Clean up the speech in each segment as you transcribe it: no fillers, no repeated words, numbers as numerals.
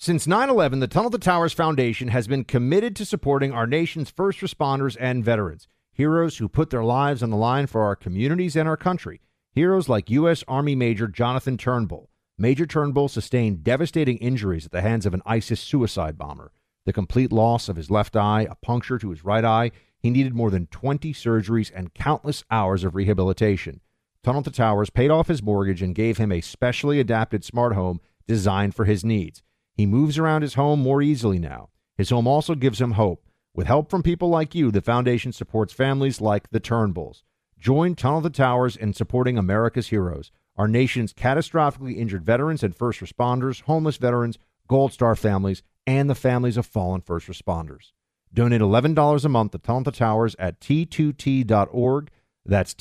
Since 9/11, the Tunnel to Towers Foundation has been committed to supporting our nation's first responders and veterans, heroes who put their lives on the line for our communities and our country. Heroes like U.S. Army Major Jonathan Turnbull. Major Turnbull sustained devastating injuries at the hands of an ISIS suicide bomber. The complete loss of his left eye, a puncture to his right eye. He needed more than 20 surgeries and countless hours of rehabilitation. Tunnel to Towers paid off his mortgage and gave him a specially adapted smart home designed for his needs. He moves around his home more easily now. His home also gives him hope. With help from people like you, the foundation supports families like the Turnbulls. Join Tunnel to Towers in supporting America's heroes, our nation's catastrophically injured veterans and first responders, homeless veterans, Gold Star families, and the families of fallen first responders. Donate $11 a month to Tunnel to Towers at T2T.org. That's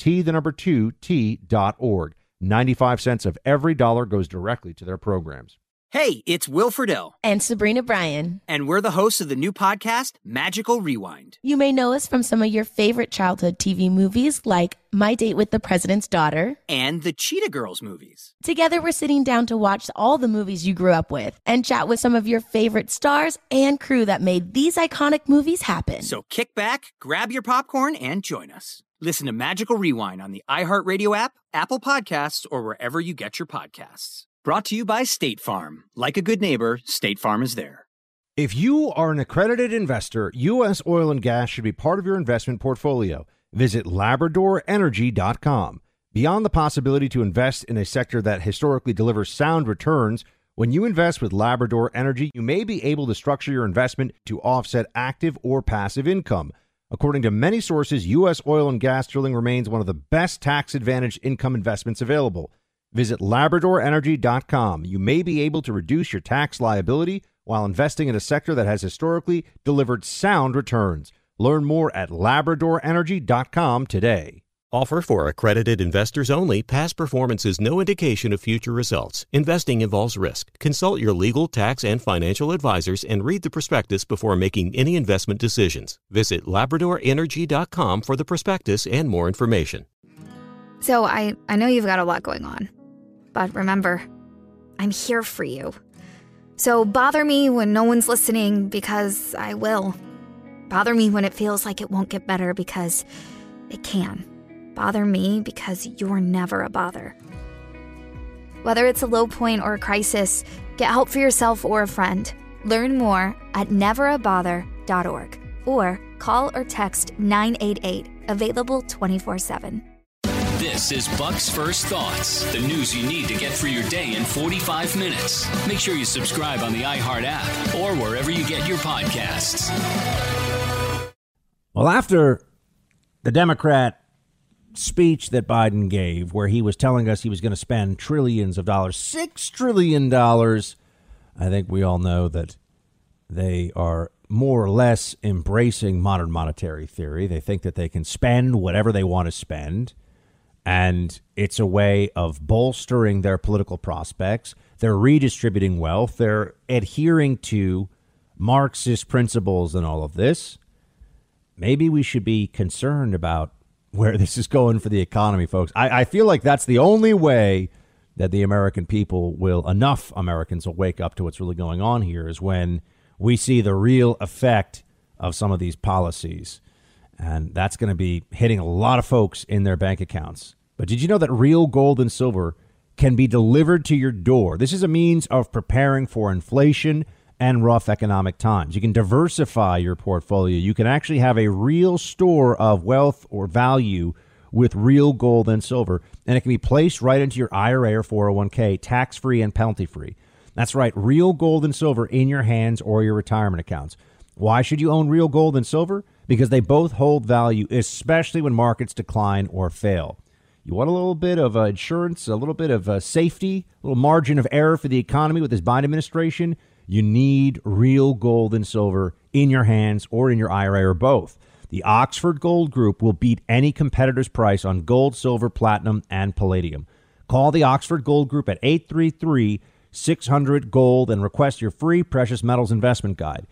T2T.org. 95 cents of every dollar goes directly to their programs. Hey, it's Will Friedle. And Sabrina Bryan. And we're the hosts of the new podcast, Magical Rewind. You may know us from some of your favorite childhood TV movies like My Date with the President's Daughter. And the Cheetah Girls movies. Together, we're sitting down to watch all the movies you grew up with and chat with some of your favorite stars and crew that made these iconic movies happen. So kick back, grab your popcorn, and join us. Listen to Magical Rewind on the iHeartRadio app, Apple Podcasts, or wherever you get your podcasts. Brought to you by State Farm. Like a good neighbor, State Farm is there. If you are an accredited investor, U.S. oil and gas should be part of your investment portfolio. Visit LabradorEnergy.com. Beyond the possibility to invest in a sector that historically delivers sound returns, when you invest with Labrador Energy, you may be able to structure your investment to offset active or passive income. According to many sources, U.S. oil and gas drilling remains one of the best tax-advantaged income investments available. Visit LabradorEnergy.com. You may be able to reduce your tax liability while investing in a sector that has historically delivered sound returns. Learn more at LabradorEnergy.com today. Offer for accredited investors only. Past performance is no indication of future results. Investing involves risk. Consult your legal, tax, and financial advisors and read the prospectus before making any investment decisions. Visit LabradorEnergy.com for the prospectus and more information. So I know you've got a lot going on. But remember, I'm here for you. So bother me when no one's listening, because I will. Bother me when it feels like it won't get better, because it can. Bother me because you're never a bother. Whether it's a low point or a crisis, get help for yourself or a friend. Learn more at neverabother.org or call or text 988, available 24/7. This is Buck's First Thoughts, the news you need to get through your day in 45 minutes. Make sure you subscribe on the iHeart app or wherever you get your podcasts. Well, after the Democrat speech that Biden gave, where he was telling us he was going to spend trillions of dollars, $6 trillion, I think we all know that they are more or less embracing modern monetary theory. They think that they can spend whatever they want to spend, and it's a way of bolstering their political prospects. They're redistributing wealth. They're adhering to Marxist principles and all of this. Maybe we should be concerned about where this is going for the economy, folks. I feel like that's the only way that the American people enough Americans will wake up to what's really going on here, is when we see the real effect of some of these policies. And that's going to be hitting a lot of folks in their bank accounts. But did you know that real gold and silver can be delivered to your door? This is a means of preparing for inflation and rough economic times. You can diversify your portfolio. You can actually have a real store of wealth or value with real gold and silver, and it can be placed right into your IRA or 401k, tax-free and penalty-free. That's right, real gold and silver in your hands or your retirement accounts. Why should you own real gold and silver? Because they both hold value, especially when markets decline or fail. You want a little bit of insurance, a little bit of safety, a little margin of error for the economy with this Biden administration? You need real gold and silver in your hands or in your IRA or both. The Oxford Gold Group will beat any competitor's price on gold, silver, platinum, and palladium. Call the Oxford Gold Group at 833-600-GOLD and request your free precious metals investment guide.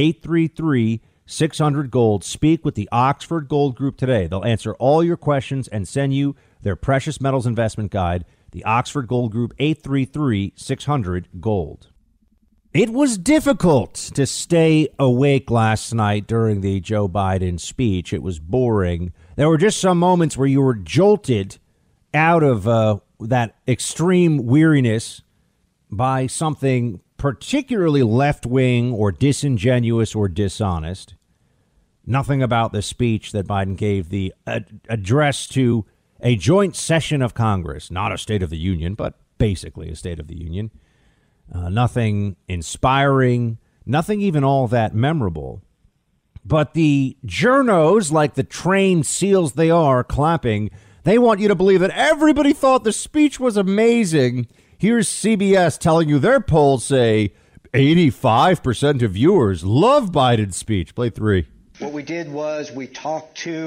833-600-GOLD. Speak with the Oxford Gold Group today. They'll answer all your questions and send you their precious metals investment guide. The Oxford Gold Group, 833-600-GOLD. It was difficult to stay awake last night during the Joe Biden speech. It was boring. There were just some moments where you were jolted out of that extreme weariness by something particularly left-wing or disingenuous or dishonest. Nothing about the speech that Biden gave, the address to a joint session of Congress, not a State of the Union, but basically a State of the Union. Nothing inspiring, nothing even all that memorable. But the journos, like the trained seals they are, clapping, they want you to believe that everybody thought the speech was amazing. Here's CBS telling you their polls say 85% of viewers love Biden's speech. Play 3. What we did was we talked to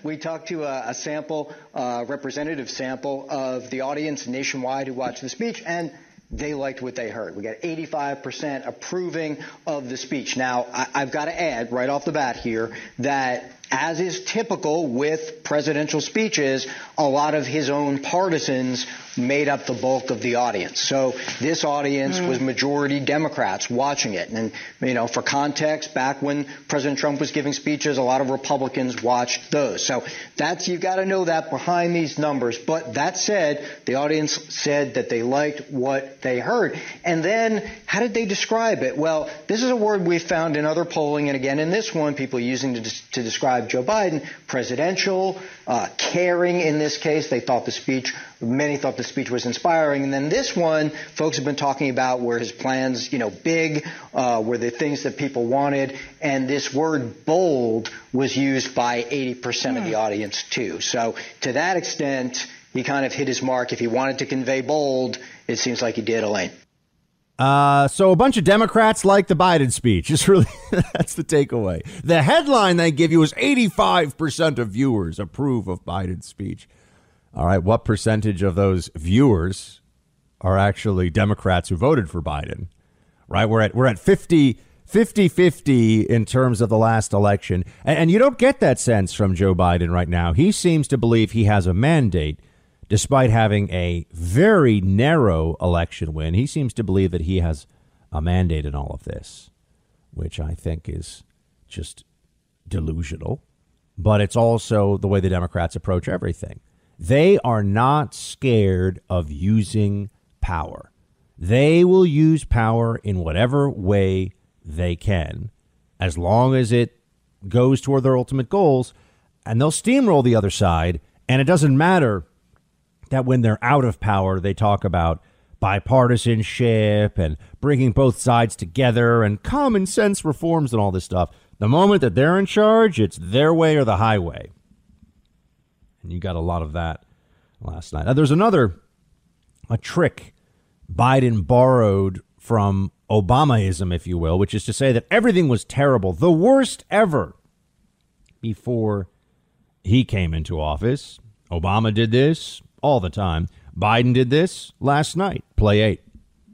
a sample, representative sample of the audience nationwide who watched the speech, and they liked what they heard. We got 85% approving of the speech. Now, I've got to add right off the bat here that, as is typical with presidential speeches, a lot of his own partisans made up the bulk of the audience. So this audience was majority Democrats watching it. And, you know, for context, back when President Trump was giving speeches, a lot of Republicans watched those. So you've got to know that behind these numbers. But that said, the audience said that they liked what they heard. And then how did they describe it? Well, this is a word we found in other polling. And again, in this one, people using to describe Joe Biden: presidential, caring in this case. Many thought the speech was inspiring. And then this one, folks have been talking about were his plans, big, were the things that people wanted. And this word bold was used by 80% of the audience too. So to that extent, he kind of hit his mark. If he wanted to convey bold, it seems like he did, Elaine. So a bunch of Democrats like the Biden speech. It's really, that's the takeaway. The headline they give you is 85% of viewers approve of Biden's speech. All right. What percentage of those viewers are actually Democrats who voted for Biden? Right. We're at 50-50 in terms of the last election. And you don't get that sense from Joe Biden right now. He seems to believe he has a mandate. Despite having a very narrow election win, he seems to believe that he has a mandate in all of this, which I think is just delusional. But it's also the way the Democrats approach everything. They are not scared of using power. They will use power in whatever way they can, as long as it goes toward their ultimate goals, and they'll steamroll the other side. And it doesn't matter that when they're out of power, they talk about bipartisanship and bringing both sides together and common sense reforms and all this stuff. The moment that they're in charge, it's their way or the highway. And you got a lot of that last night. Now, there's a trick Biden borrowed from Obamaism, if you will, which is to say that everything was terrible, the worst ever, before he came into office. Obama did this all the time. Biden did this last night. Play 8.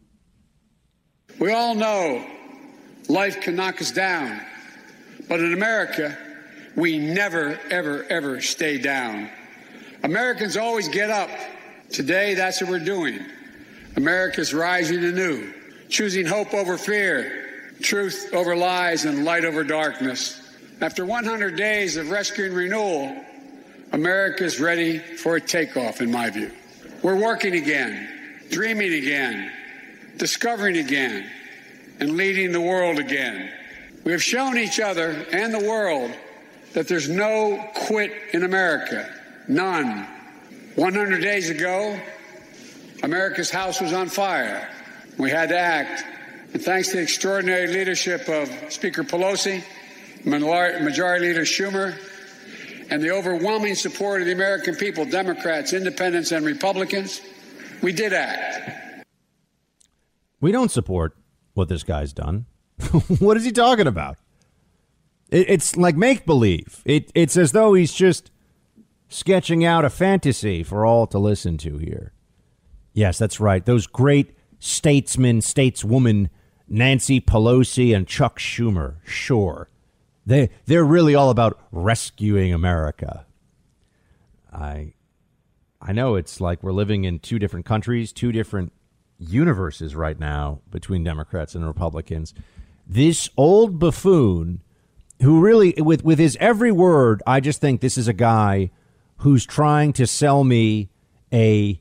We all know life can knock us down, but in America, we never, ever, ever stay down. Americans always get up. Today, that's what we're doing. America's rising anew, choosing hope over fear, truth over lies, and light over darkness. After 100 days of rescue and renewal, America's ready for a takeoff, in my view. We're working again, dreaming again, discovering again, and leading the world again. We have shown each other and the world that there's no quit in America. None. 100 days ago, America's house was on fire. We had to act. And thanks to the extraordinary leadership of Speaker Pelosi, Majority Leader Schumer, and the overwhelming support of the American people, Democrats, independents, and Republicans, we did act. We don't support what this guy's done. What is he talking about? It's like make-believe. It's as though he's just sketching out a fantasy for all to listen to here. Yes, that's right. Those great statesmen, stateswomen, Nancy Pelosi and Chuck Schumer. Sure. They're really all about rescuing America. I know it's like we're living in two different countries, two different universes right now between Democrats and Republicans. This old buffoon who really, with his every word, I just think this is a guy who's trying to sell me a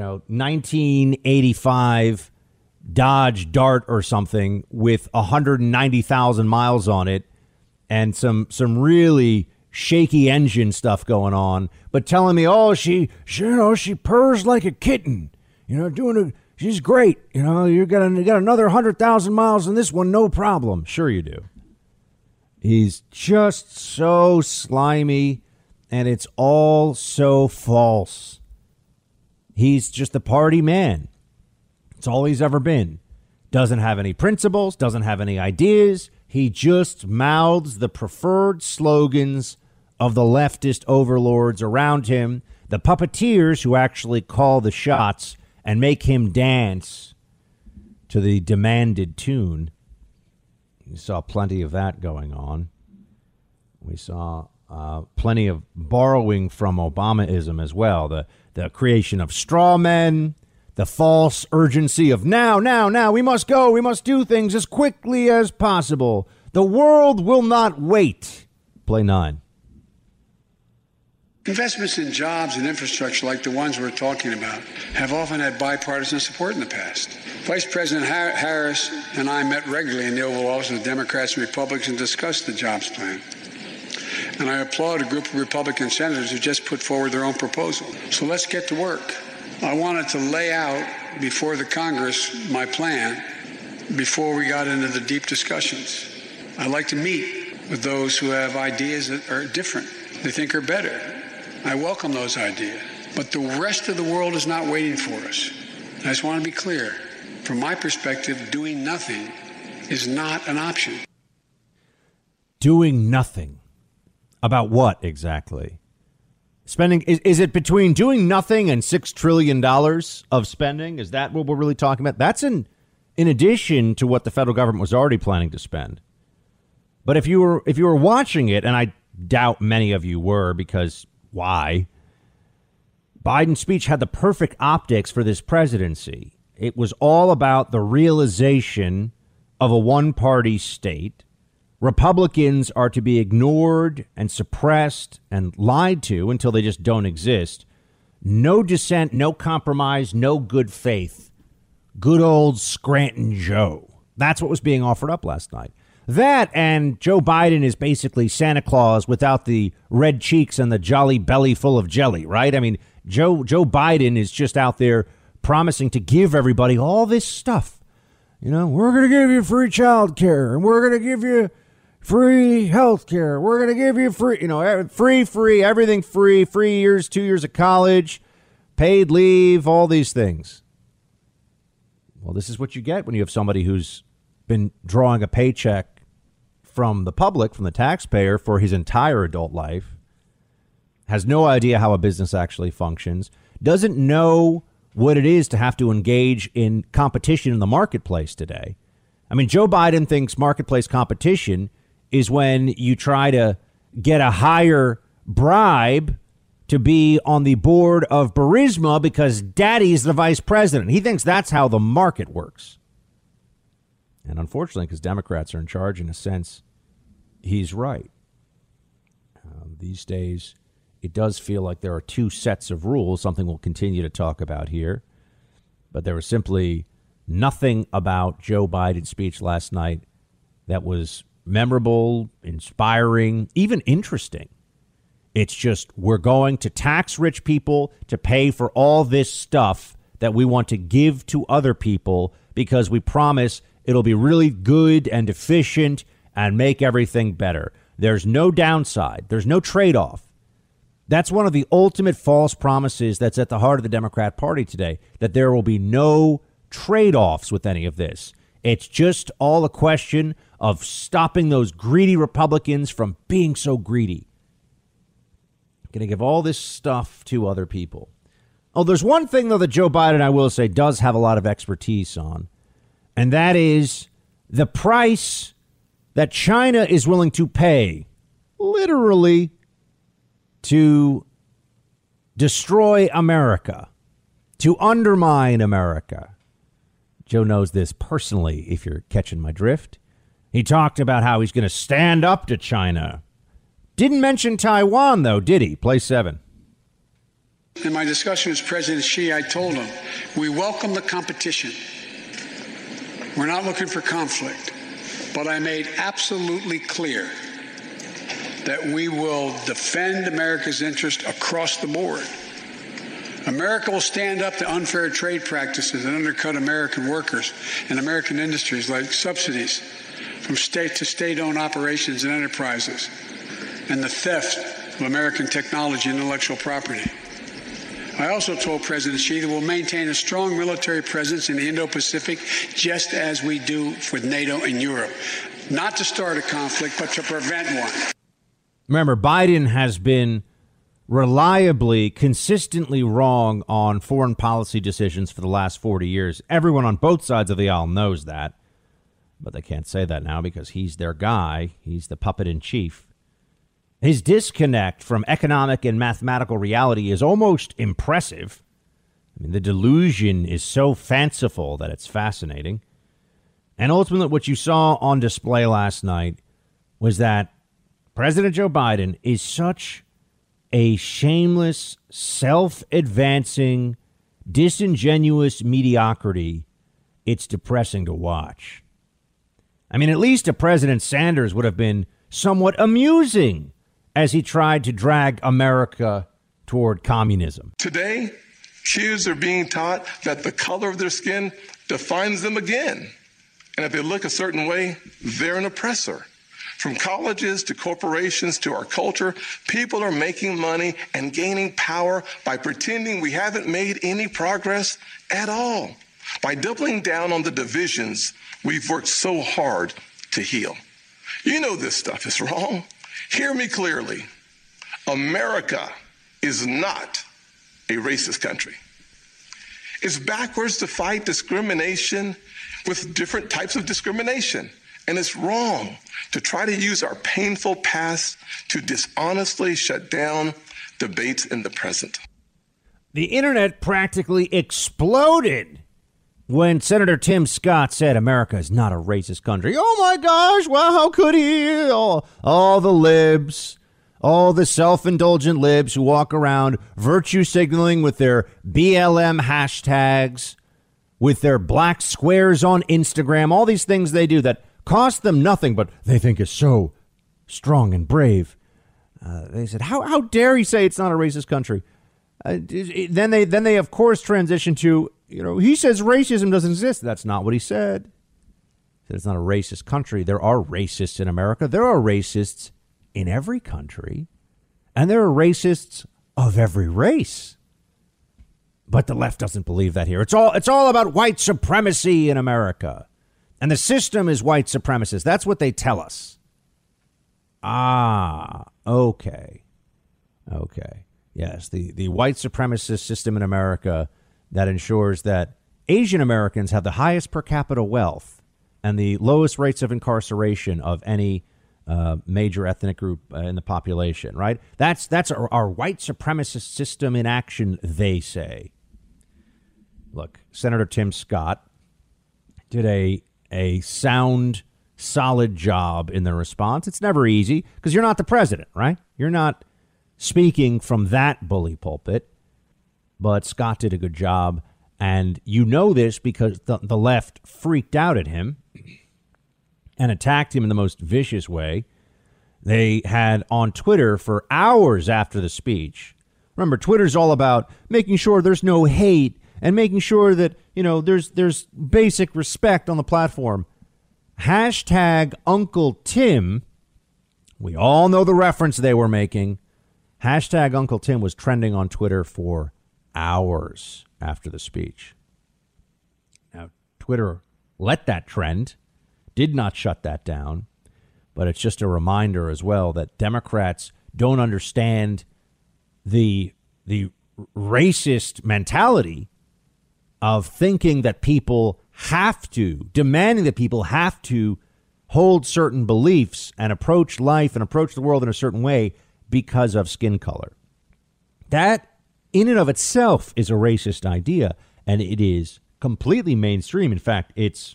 1985 Dodge Dart or something with 190,000 miles on it and some really shaky engine stuff going on, but telling me, oh, she purrs like a kitten, she's great. You got another 100,000 miles on this one, no problem. Sure you do. He's just so slimy, and it's all so false. He's just a party man. It's all he's ever been. Doesn't have any principles, doesn't have any ideas. He just mouths the preferred slogans of the leftist overlords around him, the puppeteers who actually call the shots and make him dance to the demanded tune. We saw plenty of that going on. We saw plenty of borrowing from Obamaism as well. The creation of straw men, the false urgency of now, we must go, we must do things as quickly as possible. The world will not wait. Play 9. Investments in jobs and infrastructure like the ones we're talking about have often had bipartisan support in the past. Vice President Harris and I met regularly in the Oval Office with Democrats and Republicans and discussed the jobs plan. And I applaud a group of Republican senators who just put forward their own proposal. So let's get to work. I wanted to lay out before the Congress my plan before we got into the deep discussions. I'd like to meet with those who have ideas that are different, they think are better. I welcome those ideas. But the rest of the world is not waiting for us. I just want to be clear. From my perspective, doing nothing is not an option. Doing nothing. About what exactly? Spending, is it between doing nothing and $6 trillion of spending? Is that what we're really talking about? That's in addition to what the federal government was already planning to spend. But if you were watching it, and I doubt many of you were, because why? Biden's speech had the perfect optics for this presidency. It was all about the realization of a one-party state. Republicans are to be ignored and suppressed and lied to until they just don't exist. No dissent, no compromise, no good faith. Good old Scranton Joe. That's what was being offered up last night. That, and Joe Biden is basically Santa Claus without the red cheeks and the jolly belly full of jelly, right? I mean, Joe Biden is just out there promising to give everybody all this stuff. We're going to give you free child care, and we're going to give you free health care. We're going to give you free, everything free 2 years of college, paid leave, all these things. Well, this is what you get when you have somebody who's been drawing a paycheck from the public, from the taxpayer, for his entire adult life, has no idea how a business actually functions, doesn't know what it is to have to engage in competition in the marketplace today. I mean, Joe Biden thinks marketplace competition is when you try to get a higher bribe to be on the board of Burisma because daddy's the vice president. He thinks that's how the market works. And unfortunately, because Democrats are in charge, in a sense, he's right. These days, it does feel like there are two sets of rules, something we'll continue to talk about here. But there was simply nothing about Joe Biden's speech last night that was memorable, inspiring, even interesting. It's just, we're going to tax rich people to pay for all this stuff that we want to give to other people because we promise it'll be really good and efficient and make everything better. There's no downside. There's no trade-off. That's one of the ultimate false promises that's at the heart of the Democrat Party today, that there will be no trade-offs with any of this. It's just all a question of stopping those greedy Republicans from being so greedy. Going to give all this stuff to other people. Oh, there's one thing, though, that Joe Biden, I will say, does have a lot of expertise on, and that is the price that China is willing to pay, literally, to destroy America, to undermine America. Joe knows this personally, if you're catching my drift. He talked about how he's going to stand up to China. Didn't mention Taiwan, though, did he? Play 7. In my discussion with President Xi, I told him, we welcome the competition. We're not looking for conflict. But I made absolutely clear that we will defend America's interest across the board. America will stand up to unfair trade practices that undercut American workers and American industries, like subsidies from state to state-owned operations and enterprises, and the theft of American technology and intellectual property. I also told President Xi that we'll maintain a strong military presence in the Indo-Pacific, just as we do with NATO and Europe, not to start a conflict, but to prevent one. Remember, Biden has been reliably, consistently wrong on foreign policy decisions for the last 40 years. Everyone on both sides of the aisle knows that, but they can't say that now because he's their guy. He's the puppet in chief. His disconnect from economic and mathematical reality is almost impressive. I mean, the delusion is so fanciful that it's fascinating. And ultimately, what you saw on display last night was that President Joe Biden is such a shameless, self-advancing, disingenuous mediocrity, it's depressing to watch. I mean, at least a President Sanders would have been somewhat amusing as he tried to drag America toward communism. Today, kids are being taught that the color of their skin defines them again. And if they look a certain way, they're an oppressor. From colleges to corporations to our culture, people are making money and gaining power by pretending we haven't made any progress at all, by doubling down on the divisions we've worked so hard to heal. You know this stuff is wrong. Hear me clearly. America is not a racist country. It's backwards to fight discrimination with different types of discrimination. And it's wrong to try to use our painful past to dishonestly shut down debates in the present. The internet practically exploded when Senator Tim Scott said America is not a racist country. Oh, my gosh. Well, how could he? All the libs, all the self-indulgent libs who walk around virtue signaling with their BLM hashtags, with their black squares on Instagram, all these things they do that cost them nothing, but they think is so strong and brave. They said, how dare he say it's not a racist country? Then they, of course, transition to, he says racism doesn't exist. That's not what he said. He said it's not a racist country. There are racists in America. There are racists in every country. And there are racists of every race. But the left doesn't believe that here. It's all about white supremacy in America. And the system is white supremacist. That's what they tell us. Okay. Yes, the white supremacist system in America that ensures that Asian Americans have the highest per capita wealth and the lowest rates of incarceration of any major ethnic group in the population, right? That's our white supremacist system in action, they say. Look, Senator Tim Scott did a sound, solid job in the response. It's never easy because you're not the president, right? You're not speaking from that bully pulpit. But Scott did a good job. And you know this because the left freaked out at him and attacked him in the most vicious way. They had on Twitter for hours after the speech. Remember, Twitter's all about making sure there's no hate and making sure that, there's basic respect on the platform. Hashtag Uncle Tim. We all know the reference they were making. Hashtag Uncle Tim was trending on Twitter for hours after the speech. Now, Twitter let that trend, did not shut that down. But it's just a reminder as well that Democrats don't understand the racist mentality of thinking that people demanding that people have to hold certain beliefs and approach life and approach the world in a certain way because of skin color. That in and of itself is a racist idea, and it is completely mainstream. In fact, it's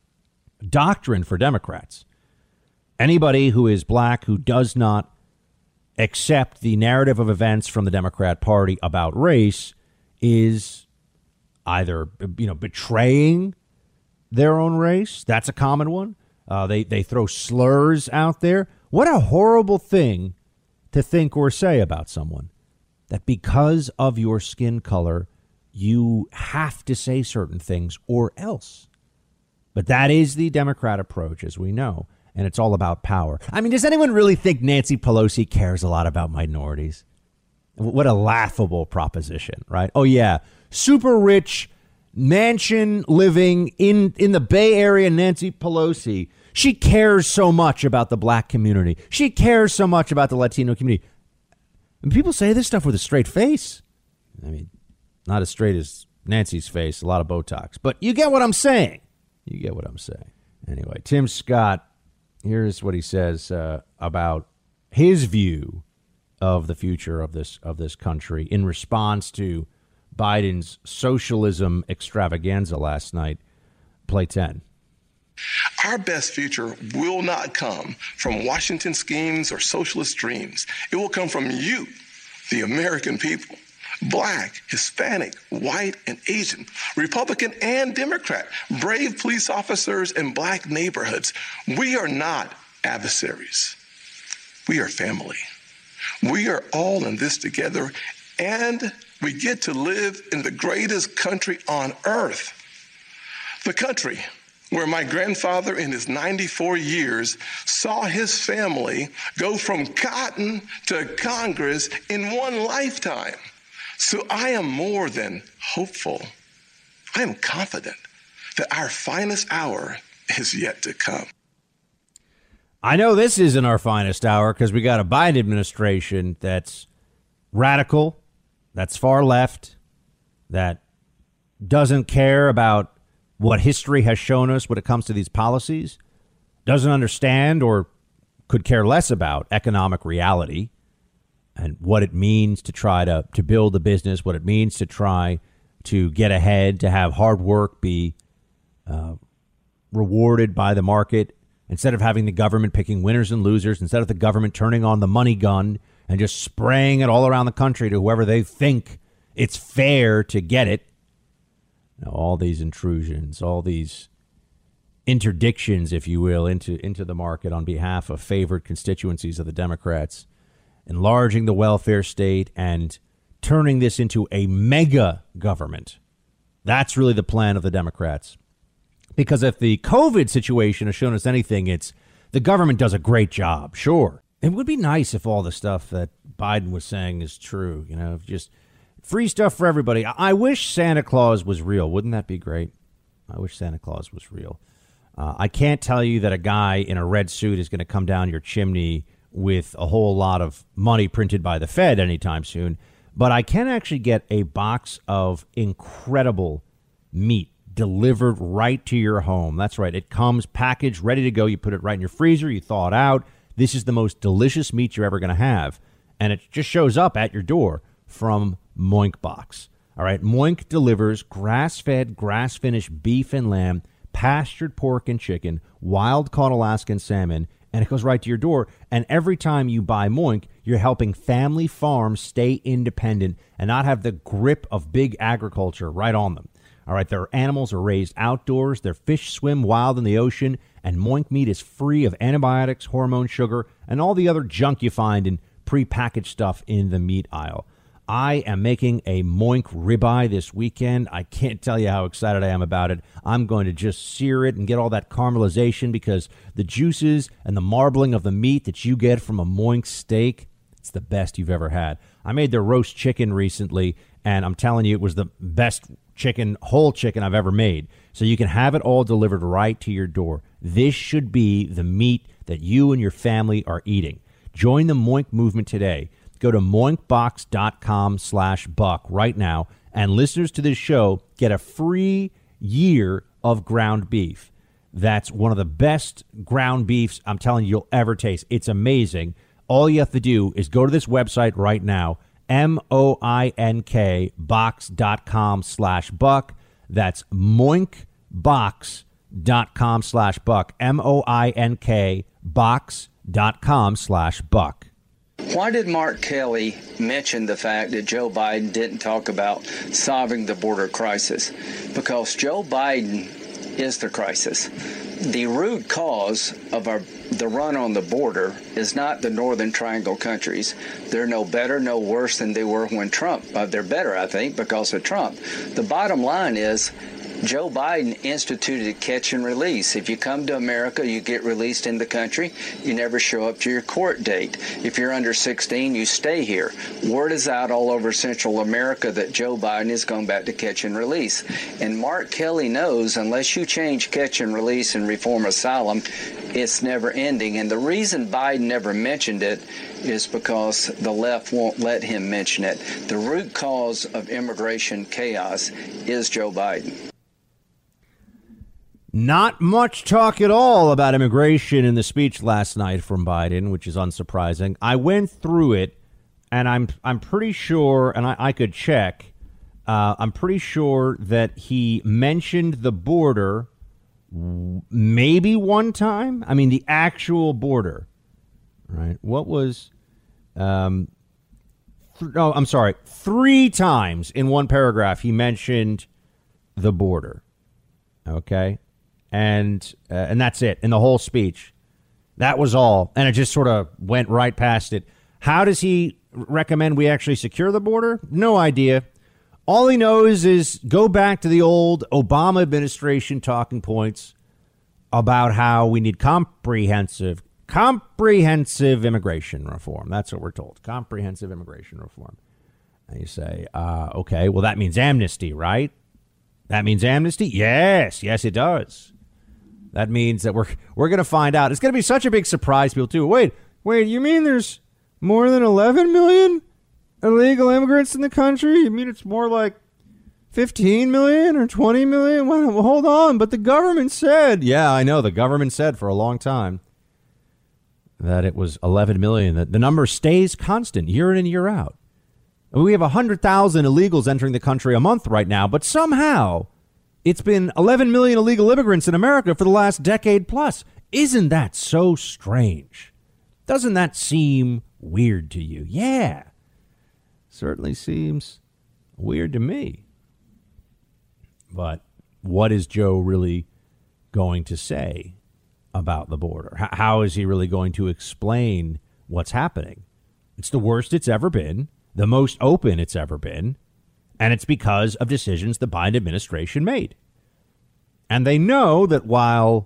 doctrine for Democrats. Anybody who is black who does not accept the narrative of events from the Democrat Party about race is either, betraying their own race. That's a common one. They throw slurs out there. What a horrible thing to think or say about someone, that because of your skin color, you have to say certain things or else. But that is the Democrat approach, as we know, and it's all about power. I mean, does anyone really think Nancy Pelosi cares a lot about minorities? What a laughable proposition, right? Oh, yeah. Super rich mansion living in the Bay Area, Nancy Pelosi. She cares so much about the black community. She cares so much about the Latino community. And people say this stuff with a straight face. I mean, not as straight as Nancy's face, a lot of Botox. But you get what I'm saying. You get what I'm saying. Anyway, Tim Scott, here's what he says about his view of the future of this country in response to Biden's socialism extravaganza last night. Play 10. Our best future will not come from Washington schemes or socialist dreams. It will come from you, the American people. Black, Hispanic, white, and Asian, Republican and Democrat, brave police officers in black neighborhoods. We are not adversaries. We are family. We are all in this together, and we get to live in the greatest country on earth. The country where my grandfather in his 94 years saw his family go from cotton to Congress in one lifetime. So I am more than hopeful. I am confident that our finest hour is yet to come. I know this isn't our finest hour because we got a Biden administration that's radical, that's far left, that doesn't care about what history has shown us when it comes to these policies, doesn't understand or could care less about economic reality and what it means to try to build a business, what it means to try to get ahead, to have hard work be rewarded by the market, instead of having the government picking winners and losers, instead of the government turning on the money gun and just spraying it all around the country to whoever they think it's fair to get it. All these intrusions, all these interdictions, if you will, into the market on behalf of favored constituencies of the Democrats, enlarging the welfare state and turning this into a mega government. That's really the plan of the Democrats. Because if the COVID situation has shown us anything, it's the government does a great job. Sure. It would be nice if all the stuff that Biden was saying is true, just free stuff for everybody. I wish Santa Claus was real. Wouldn't that be great? I wish Santa Claus was real. I can't tell you that a guy in a red suit is going to come down your chimney with a whole lot of money printed by the Fed anytime soon. But I can actually get a box of incredible meat delivered right to your home. That's right. It comes packaged, ready to go. You put it right in your freezer. You thaw it out. This is the most delicious meat you're ever going to have. And it just shows up at your door from Moink Box. All right. Moink delivers grass-fed, grass-finished beef and lamb, pastured pork and chicken, wild-caught Alaskan salmon, and it goes right to your door. And every time you buy Moink, you're helping family farms stay independent and not have the grip of big agriculture right on them. All right. Their animals are raised outdoors. Their fish swim wild in the ocean. And Moink meat is free of antibiotics, hormone sugar, and all the other junk you find in prepackaged stuff in the meat aisle. I am making a Moink ribeye this weekend. I can't tell you how excited I am about it. I'm going to just sear it and get all that caramelization because the juices and the marbling of the meat that you get from a Moink steak, it's the best you've ever had. I made their roast chicken recently, and I'm telling you, it was the best chicken, whole chicken I've ever made. So you can have it all delivered right to your door. This should be the meat that you and your family are eating. Join the Moink movement today. Go to moinkbox.com/buck right now, and listeners to this show get a free year of ground beef. That's one of the best ground beefs I'm telling you you'll ever taste. It's amazing. All you have to do is go to this website right now, MOINK box.com/buck. That's moinkbox.com/buck, MOINK box.com/buck. Why did Mark Kelly mention the fact that Joe Biden didn't talk about solving the border crisis? Because Joe Biden is the crisis. The root cause of the run on the border is not the Northern Triangle countries. They're no better, no worse than they were when Trump. They're better, I think, because of Trump. The bottom line is Joe Biden instituted catch and release. If you come to America, you get released in the country. You never show up to your court date. If you're under 16, you stay here. Word is out all over Central America that Joe Biden is going back to catch and release. And Mark Kelly knows unless you change catch and release and reform asylum, it's never ending. And the reason Biden never mentioned it is because the left won't let him mention it. The root cause of immigration chaos is Joe Biden. Not much talk at all about immigration in the speech last night from Biden, which is unsurprising. I went through it, and I'm pretty sure, and I could check, I'm pretty sure that he mentioned the border maybe one time. I mean, the actual border, right? What was, I'm sorry, 3 times in one paragraph he mentioned the border, okay? And that's it in the whole speech. That was all. And it just sort of went right past it. How does he recommend we actually secure the border? No idea. All he knows is go back to the old Obama administration talking points about how we need comprehensive immigration reform. That's what we're told. Comprehensive immigration reform. And you say, OK, well, that means amnesty, right? That means amnesty? Yes, it does. That means that we're going to find out. It's going to be such a big surprise to people, too. Wait, you mean there's more than 11 million illegal immigrants in the country? You mean it's more like 15 million or 20 million? Well, hold on. But the government said. Yeah, I know. The government said for a long time that it was 11 million. That the number stays constant year in and year out. We have 100,000 illegals entering the country a month right now. But somehow it's been 11 million illegal immigrants in America for the last decade plus. Isn't that so strange? Doesn't that seem weird to you? Yeah, certainly seems weird to me. But what is Joe really going to say about the border? How is he really going to explain what's happening? It's the worst it's ever been, the most open it's ever been. And it's because of decisions the Biden administration made. And they know that while,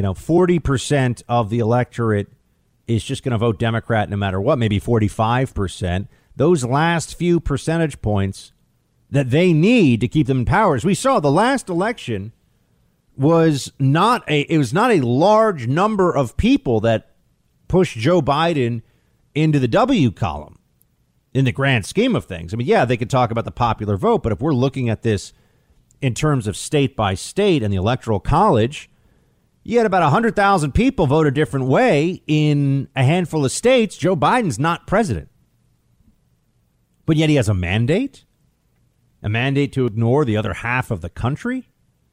40% of the electorate is just going to vote Democrat no matter what, maybe 45%, those last few percentage points that they need to keep them in power. As we saw, the last election was not a large number of people that pushed Joe Biden into the W column. In the grand scheme of things. I mean, yeah, they could talk about the popular vote, but if we're looking at this in terms of state by state and the Electoral College, you had about 100,000 people vote a different way in a handful of states. Joe Biden's not president. But yet he has a mandate to ignore the other half of the country.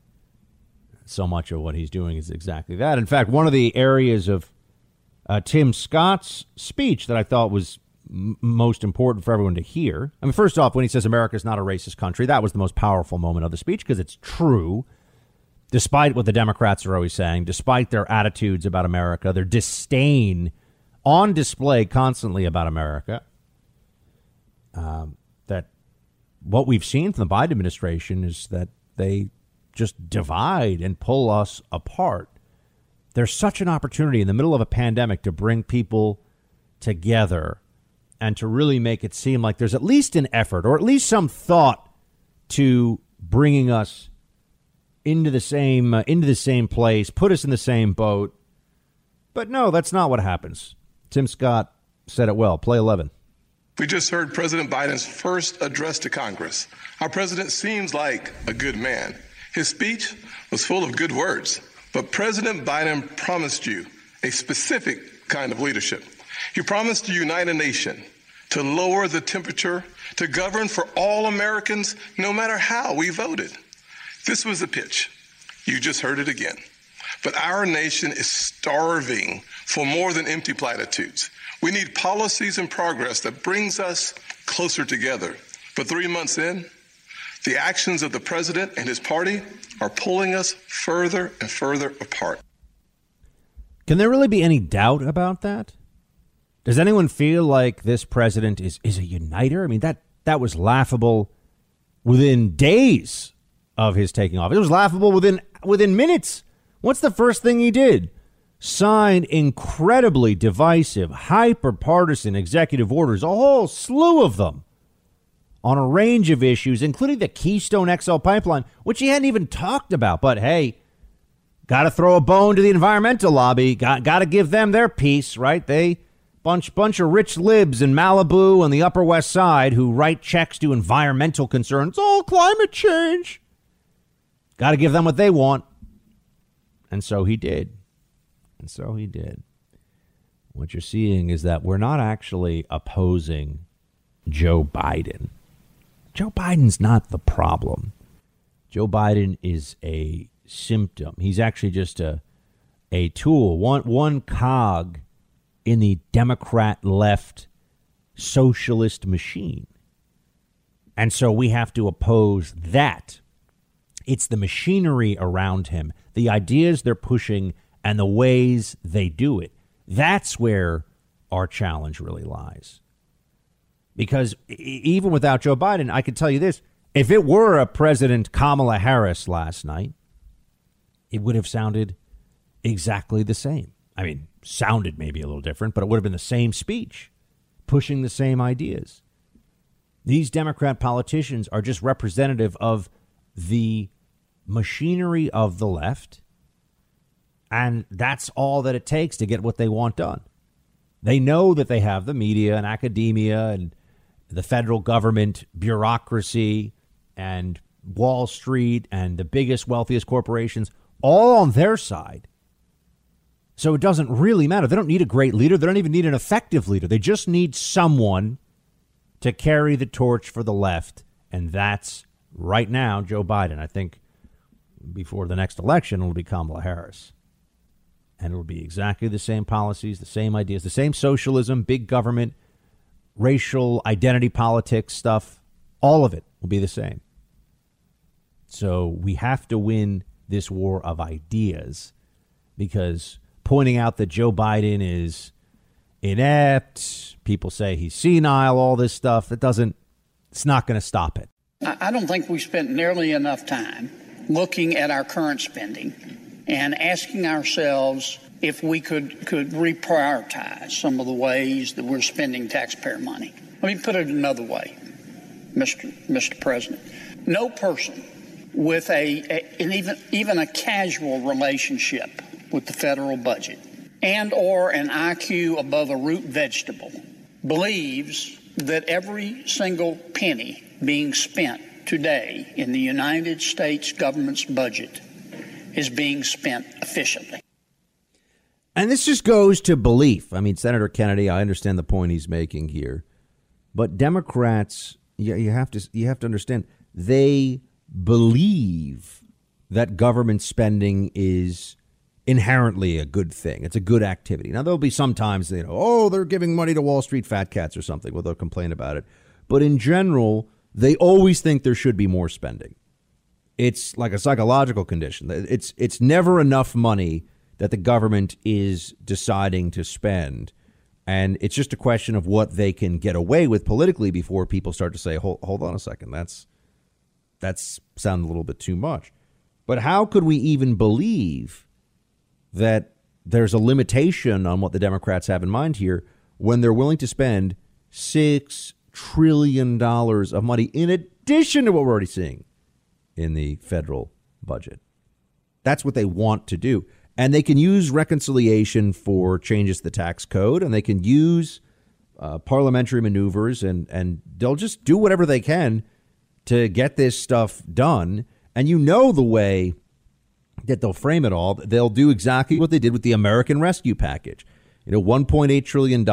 So much of what he's doing is exactly that. In fact, one of the areas of Tim Scott's speech that I thought was most important for everyone to hear. I mean, first off, when he says America is not a racist country, that was the most powerful moment of the speech because it's true, despite what the Democrats are always saying, despite their attitudes about America, their disdain on display constantly about America, that what we've seen from the Biden administration is that they just divide and pull us apart. There's such an opportunity in the middle of a pandemic to bring people together and to really make it seem like there's at least an effort or at least some thought to bringing us into the same place, put us in the same boat. But no, that's not what happens. Tim Scott said it well. Play 11. We just heard President Biden's first address to Congress. Our president seems like a good man. His speech was full of good words, but President Biden promised you a specific kind of leadership. He promised to unite a nation, to lower the temperature, to govern for all Americans, no matter how we voted. This was the pitch. You just heard it again. But our nation is starving for more than empty platitudes. We need policies and progress that brings us closer together. But 3 months in, the actions of the president and his party are pulling us further and further apart. Can there really be any doubt about that? Does anyone feel like this president is a uniter? I mean, that was laughable within days of his taking office. It was laughable within minutes. What's the first thing he did? Signed incredibly divisive, hyper-partisan executive orders, a whole slew of them, on a range of issues, including the Keystone XL pipeline, which he hadn't even talked about. But hey, got to throw a bone to the environmental lobby. Got to give them their piece, right? They bunch of rich libs in Malibu and the Upper West Side who write checks to environmental concerns. Oh, climate change. Got to give them what they want. And so he did. What you're seeing is that we're not actually opposing Joe Biden. Joe Biden's not the problem. Joe Biden is a symptom. He's actually just a tool, one cog in the Democrat left socialist machine. And so we have to oppose that. It's the machinery around him, the ideas they're pushing and the ways they do it. That's where our challenge really lies. Because even without Joe Biden, I can tell you this. If it were a President Kamala Harris last night, it would have sounded exactly the same. I mean, sounded maybe a little different, but it would have been the same speech, pushing the same ideas. These Democrat politicians are just representative of the machinery of the left, and that's all that it takes to get what they want done. They know that they have the media and academia and the federal government, bureaucracy, and Wall Street, and the biggest, wealthiest corporations all on their side. So it doesn't really matter. They don't need a great leader. They don't even need an effective leader. They just need someone to carry the torch for the left. And that's right now Joe Biden. I think before the next election, it'll be Kamala Harris. And it'll be exactly the same policies, the same ideas, the same socialism, big government, racial identity politics stuff. All of it will be the same. So we have to win this war of ideas, because pointing out that Joe Biden is inept, people say he's senile, all this stuff, it's not going to stop it. I don't think we spent nearly enough time looking at our current spending and asking ourselves if we could reprioritize some of the ways that we're spending taxpayer money. Let me put it another way, Mr. President. No person with even a casual relationship with the federal budget and or an IQ above a root vegetable believes that every single penny being spent today in the United States government's budget is being spent efficiently. And this just goes to belief. I mean, Senator Kennedy, I understand the point he's making here, but Democrats, you have to understand, they believe that government spending is inherently a good thing. It's a good activity. Now, there'll be sometimes, they're giving money to Wall Street fat cats or something. Well, they'll complain about it. But in general, they always think there should be more spending. It's like a psychological condition. It's never enough money that the government is deciding to spend. And it's just a question of what they can get away with politically before people start to say, hold on a second, that's sounding a little bit too much. But how could we even believe that there's a limitation on what the Democrats have in mind here when they're willing to spend $6 trillion of money in addition to what we're already seeing in the federal budget? That's what they want to do. And they can use reconciliation for changes to the tax code, and they can use parliamentary maneuvers, and they'll just do whatever they can to get this stuff done. And the way that they'll frame it all, they'll do exactly what they did with the American Rescue Package. $1.8 trillion,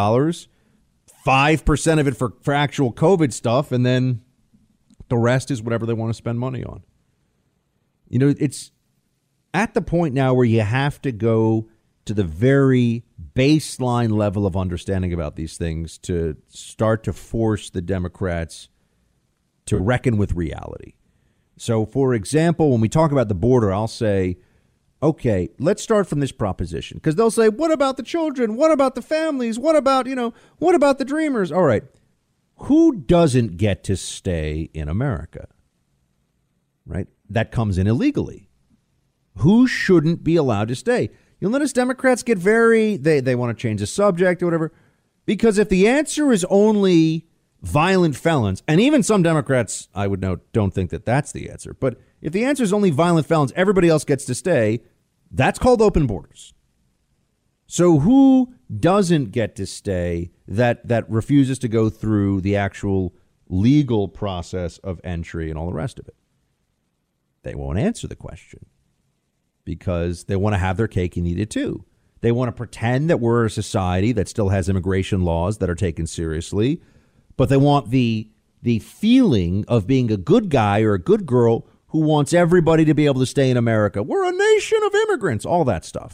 5% of it for actual COVID stuff, and then the rest is whatever they want to spend money on. You know, it's at the point now where you have to go to the very baseline level of understanding about these things to start to force the Democrats to reckon with reality. So, for example, when we talk about the border, I'll say, OK, let's start from this proposition, because they'll say, what about the children? What about the families? What about, what about the dreamers? All right. Who doesn't get to stay in America? Right. That comes in illegally. Who shouldn't be allowed to stay? You'll notice Democrats get they want to change the subject or whatever, because if the answer is only violent felons, and even some Democrats, I would note, don't think that that's the answer. But if the answer is only violent felons, everybody else gets to stay. That's called open borders. So who doesn't get to stay that refuses to go through the actual legal process of entry and all the rest of it? They won't answer the question because they want to have their cake and eat it too. They want to pretend that we're a society that still has immigration laws that are taken seriously, but they want the feeling of being a good guy or a good girl who wants everybody to be able to stay in America. We're a nation of immigrants, all that stuff.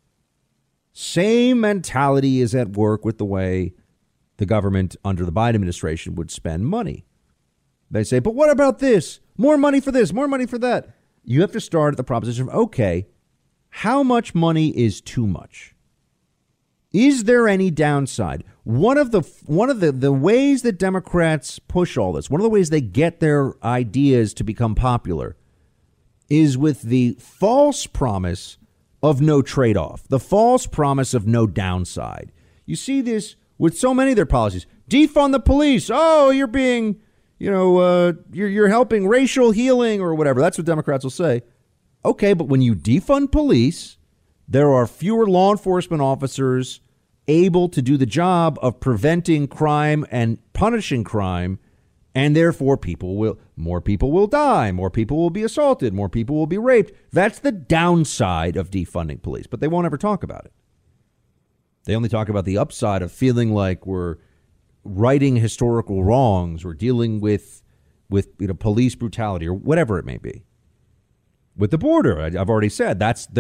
Same mentality is at work with the way the government under the Biden administration would spend money. They say, but what about this? More money for this, more money for that. You have to start at the proposition of, OK, how much money is too much? Is there any downside? One of the ways that Democrats push all this, one of the ways they get their ideas to become popular is with the false promise of no trade-off, the false promise of no downside. You see this with so many of their policies. Defund the police. Oh, you're being, you're helping racial healing or whatever. That's what Democrats will say. OK, but when you defund police, there are fewer law enforcement officers able to do the job of preventing crime and punishing crime. And therefore, more people will die. More people will be assaulted. More people will be raped. That's the downside of defunding police. But they won't ever talk about it. They only talk about the upside of feeling like we're righting historical wrongs. We're dealing with police brutality or whatever it may be. With the border, I've already said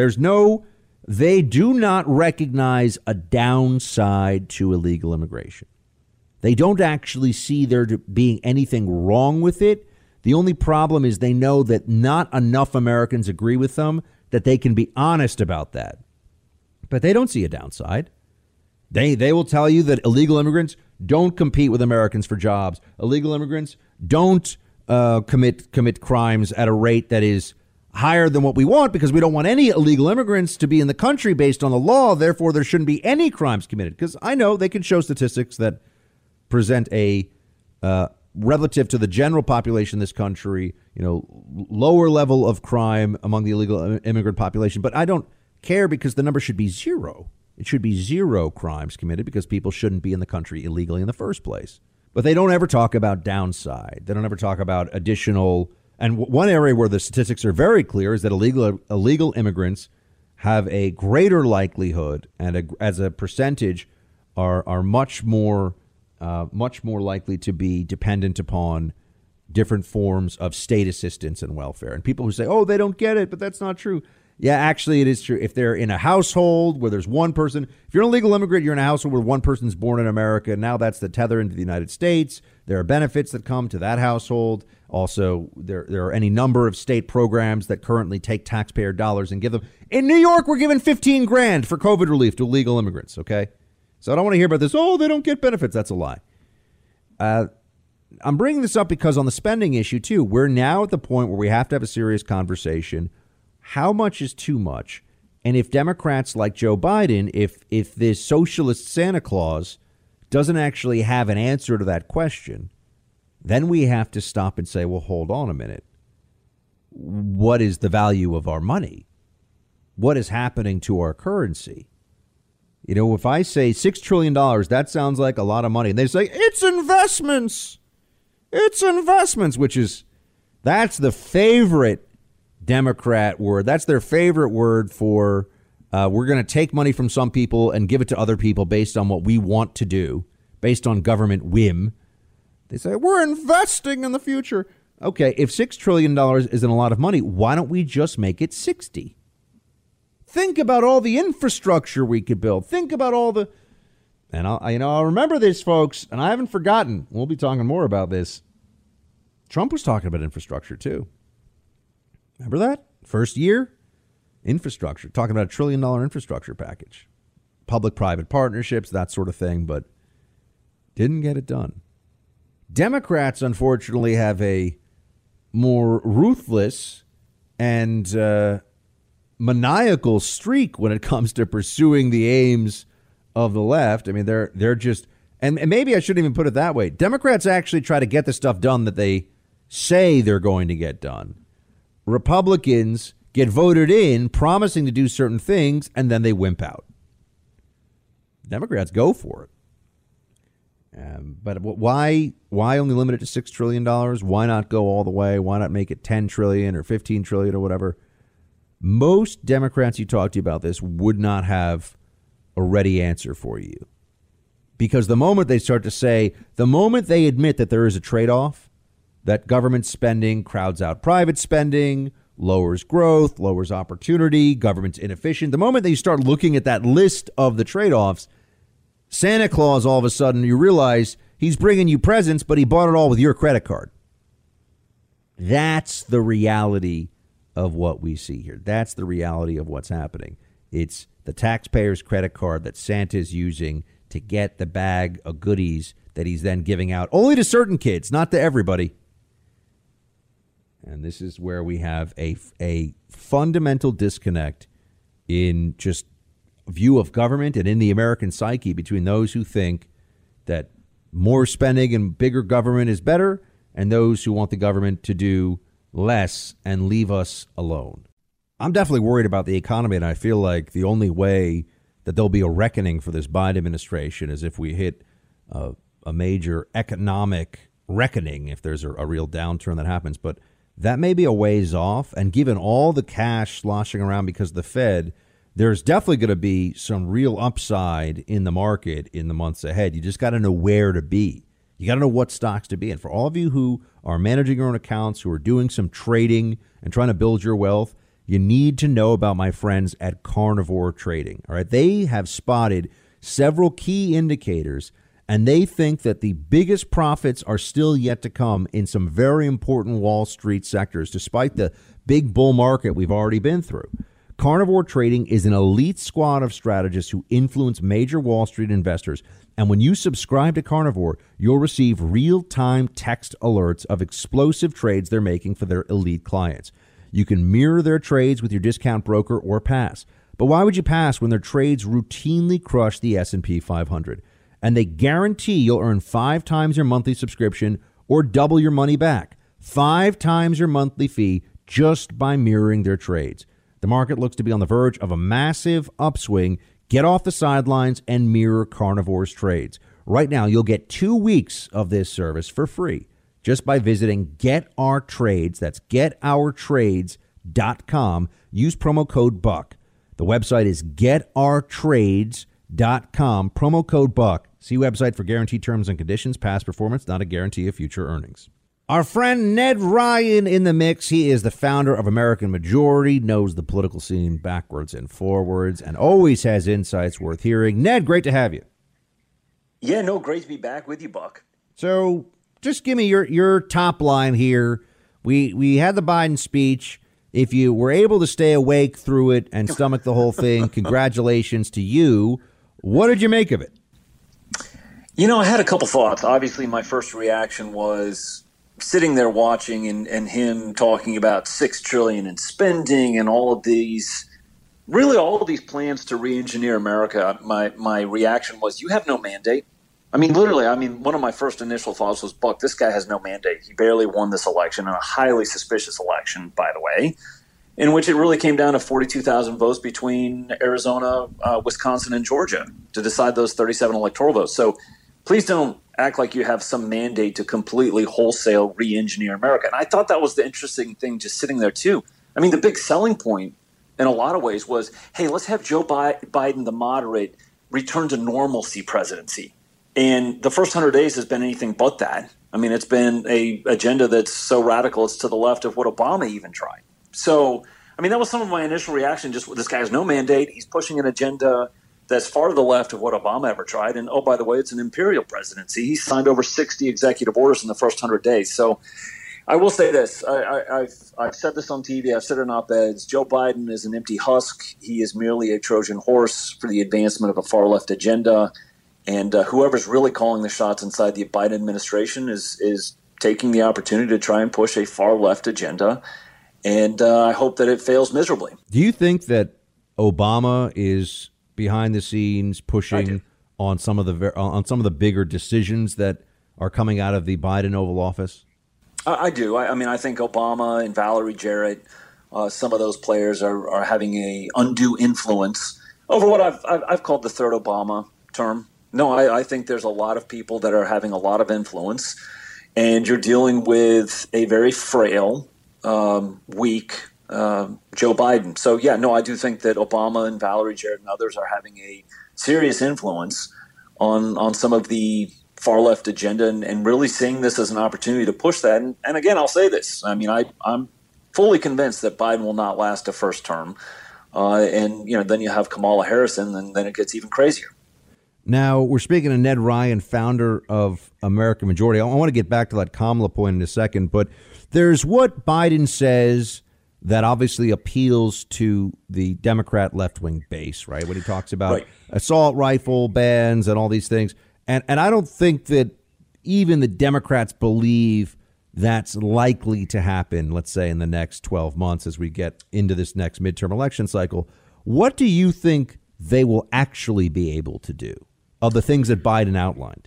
they do not recognize a downside to illegal immigration. They don't actually see there being anything wrong with it. The only problem is they know that not enough Americans agree with them, that they can be honest about that. But they don't see a downside. They will tell you that illegal immigrants don't compete with Americans for jobs. Illegal immigrants don't commit crimes at a rate that is higher than what we want because we don't want any illegal immigrants to be in the country based on the law. Therefore, there shouldn't be any crimes committed, because I know they can show statistics that present a relative to the general population in this country, lower level of crime among the illegal immigrant population. But I don't care because the number should be zero. It should be zero crimes committed because people shouldn't be in the country illegally in the first place. But they don't ever talk about downside. They don't ever talk about additional. And one area where the statistics are very clear is that illegal immigrants have a greater likelihood and as a percentage are much more likely to be dependent upon different forms of state assistance and welfare. And people who say, oh, they don't get it, but that's not true. Yeah, actually, it is true. If they're in a household where there's one person, if you're an illegal immigrant, you're in a household where one person's born in America. Now that's the tether into the United States. There are benefits that come to that household. Also, there are any number of state programs that currently take taxpayer dollars and give them. In New York, we're giving $15,000 for COVID relief to illegal immigrants. OK, so I don't want to hear about this. Oh, they don't get benefits. That's a lie. I'm bringing this up because on the spending issue, too, we're now at the point where we have to have a serious conversation. How much is too much? And if Democrats like Joe Biden, if this socialist Santa Claus doesn't actually have an answer to that question, then we have to stop and say, well, hold on a minute. What is the value of our money? What is happening to our currency? If I say $6 trillion, that sounds like a lot of money. And they say, it's investments. It's investments, that's the favorite Democrat word. That's their favorite word for we're going to take money from some people and give it to other people based on what we want to do, based on government whim. They say we're investing in the future. okay, if $6 trillion isn't a lot of money, why don't we just make it 60? Think about all the infrastructure we could build. Think about all the, and I'll remember this, folks, and I haven't forgotten. We'll be talking more about this. Trump was talking about infrastructure too. Remember that? First year, infrastructure, talking about $1 trillion infrastructure package, public-private partnerships, that sort of thing, but didn't get it done. Democrats, unfortunately, have a more ruthless and maniacal streak when it comes to pursuing the aims of the left. I mean, they're just, and maybe I shouldn't even put it that way. Democrats actually try to get the stuff done that they say they're going to get done. Republicans get voted in promising to do certain things, and then they wimp out. Democrats go for it. But why only limit it to $6 trillion? Why not go all the way? Why not make it 10 trillion or 15 trillion or whatever? Most Democrats you talk to about this would not have a ready answer for you. Because the moment they start to say, the moment they admit that there is a trade-off, that government spending crowds out private spending, lowers growth, lowers opportunity, government's inefficient, the moment that you start looking at that list of the trade-offs, Santa Claus, all of a sudden, you realize he's bringing you presents, but he bought it all with your credit card. That's the reality of what we see here. That's the reality of what's happening. It's the taxpayer's credit card that Santa is using to get the bag of goodies that he's then giving out only to certain kids, not to everybody. And this is where we have a fundamental disconnect in just view of government and in the American psyche between those who think that more spending and bigger government is better and those who want the government to do less and leave us alone. I'm definitely worried about the economy, and I feel like the only way that there'll be a reckoning for this Biden administration is if we hit a major economic reckoning, if there's a real downturn that happens. But that may be a ways off, and given all the cash sloshing around because of the Fed, there's definitely going to be some real upside in the market in the months ahead. You just got to know where to be. You got to know what stocks to be in. For all of you who are managing your own accounts, who are doing some trading and trying to build your wealth, you need to know about my friends at Carnivore Trading. All right. They have spotted several key indicators, and they think that the biggest profits are still yet to come in some very important Wall Street sectors, despite the big bull market we've already been through. Carnivore Trading is an elite squad of strategists who influence major Wall Street investors. And when you subscribe to Carnivore, you'll receive real-time text alerts of explosive trades they're making for their elite clients. You can mirror their trades with your discount broker or pass. But why would you pass when their trades routinely crush the S&P 500? And they guarantee you'll earn 5 times your monthly subscription or double your money back. 5 times your monthly fee just by mirroring their trades. The market looks to be on the verge of a massive upswing. Get off the sidelines and mirror Carnivore's trades. Right now, you'll get 2 weeks of this service for free just by visiting Get Our Trades. That's getourtrades.com. Use promo code BUCK. The website is getourtrades.com. Promo code BUCK. See website for guaranteed terms and conditions. Past performance, not a guarantee of future earnings. Our friend Ned Ryan in the mix. He is the founder of American Majority, knows the political scene backwards and forwards, and always has insights worth hearing. Ned, great to have you. Yeah, no, great to be back with you, Buck. So just give me your top line here. We had the Biden speech. If you were able to stay awake through it and stomach the whole thing, congratulations to you. What did you make of it? You know, I had a couple thoughts. Obviously, my first reaction was sitting there watching and him talking about $6 trillion in spending and all of these plans to re-engineer America. My reaction was, you have no mandate. I mean, literally, one of my first initial thoughts was, Buck, this guy has no mandate. He barely won this election, and a highly suspicious election, by the way, in which it really came down to 42,000 votes between Arizona, Wisconsin, and Georgia to decide those 37 electoral votes. So please don't act like you have some mandate to completely wholesale re-engineer America. And I thought that was the interesting thing just sitting there, too. I mean, the big selling point in a lot of ways was, hey, let's have Joe Biden, the moderate, return to normalcy presidency. And the first 100 days has been anything but that. I mean, it's been a agenda that's so radical it's to the left of what Obama even tried. So, I mean, that was some of my initial reaction. Just this guy has no mandate. He's pushing an agenda that's far to the left of what Obama ever tried. And, oh, by the way, it's an imperial presidency. He signed over 60 executive orders in the first 100 days. So I will say this. I've said this on TV. I've said it in op-eds. Joe Biden is an empty husk. He is merely a Trojan horse for the advancement of a far-left agenda. And whoever's really calling the shots inside the Biden administration is taking the opportunity to try and push a far-left agenda. And I hope that it fails miserably. Do you think that Obama is behind the scenes pushing on some of the bigger decisions that are coming out of the Biden Oval Office? I do. I mean, I think Obama and Valerie Jarrett, some of those players are having a undue influence over what I've called the third Obama term. No, I think there's a lot of people that are having a lot of influence, and you're dealing with a very frail, weak Joe Biden. So, yeah, no, I do think that Obama and Valerie Jarrett and others are having a serious influence on some of the far-left agenda and really seeing this as an opportunity to push that. And again, I'll say this. I mean, I'm fully convinced that Biden will not last a first term. And, then you have Kamala Harris, and then it gets even crazier. Now, we're speaking to Ned Ryan, founder of American Majority. I want to get back to that Kamala point in a second, but there's what Biden says that obviously appeals to the Democrat left-wing base, right? When he talks about assault rifle bans and all these things. And I don't think that even the Democrats believe that's likely to happen, let's say, in the next 12 months as we get into this next midterm election cycle. What do you think they will actually be able to do of the things that Biden outlined?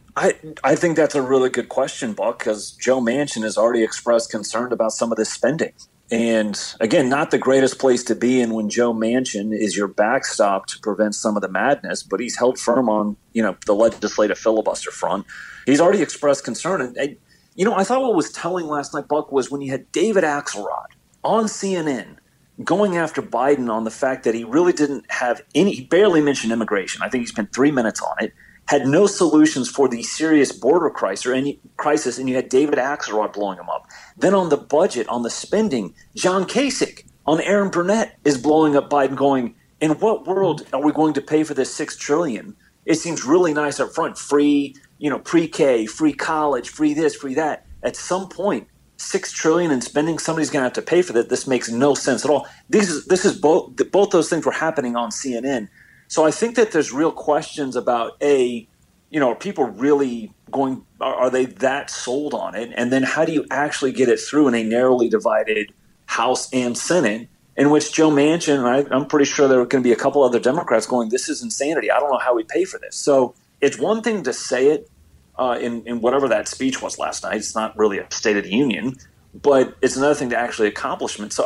I think that's a really good question, Buck, because Joe Manchin has already expressed concern about some of this spending. And again, not the greatest place to be in when Joe Manchin is your backstop to prevent some of the madness, but he's held firm on, the legislative filibuster front. He's already expressed concern. And I thought what was telling last night, Buck, was when you had David Axelrod on CNN going after Biden on the fact that he really didn't have he barely mentioned immigration. I think he spent 3 minutes on it, had no solutions for the serious border crisis, and you had David Axelrod blowing him up. Then on the budget, on the spending, John Kasich on Aaron Burnett is blowing up Biden, going, in what world are we going to pay for this $6 trillion? It seems really nice up front, free, pre-K, free college, free this, free that. At some point, $6 trillion in spending, somebody's going to have to pay for that. This makes no sense at all. This is both those things were happening on CNN. So I think that there's real questions about are people really are they that sold on it? And then how do you actually get it through in a narrowly divided House and Senate, in which Joe Manchin, and I'm pretty sure there are going to be a couple other Democrats going, this is insanity. I don't know how we pay for this. So it's one thing to say it in whatever that speech was last night. It's not really a State of the Union, but it's another thing to actually accomplish it.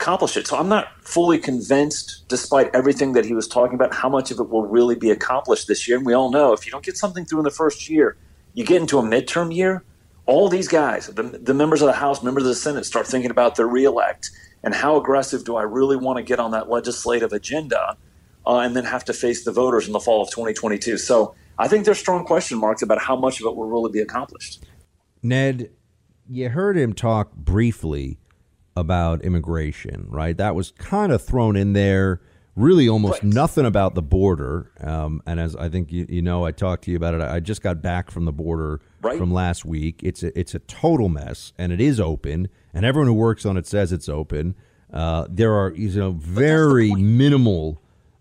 So I'm not fully convinced, despite everything that he was talking about, how much of it will really be accomplished this year. And we all know if you don't get something through in the first year, you get into a midterm year, all these guys, the members of the House, members of the Senate, start thinking about their reelect and how aggressive do I really want to get on that legislative agenda and then have to face the voters in the fall of 2022. So I think there's strong question marks about how much of it will really be accomplished. Ned, you heard him talk briefly about immigration, right? That was kind of thrown in there, really almost nothing about the border. And as I think I talked to you about it, I just got back from the border from last week. It's a total mess, and it is open, and everyone who works on it says it's open. There are very minimal